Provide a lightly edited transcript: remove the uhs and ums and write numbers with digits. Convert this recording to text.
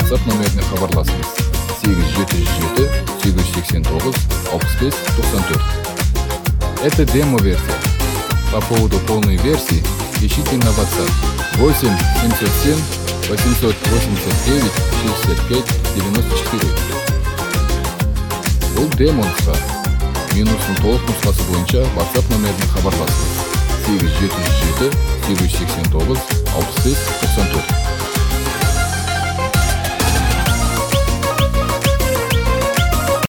WhatsApp номеріне хабарласыңыз. 877 889 65 94. Это демо-версия. По поводу полной версии ищите на WhatsApp 8 707 889 65 94. Бұл демо нұсқа. Минустың толық нұсқасы бойынша WhatsApp номеріне хабарласыңыз. 877 889 65 94.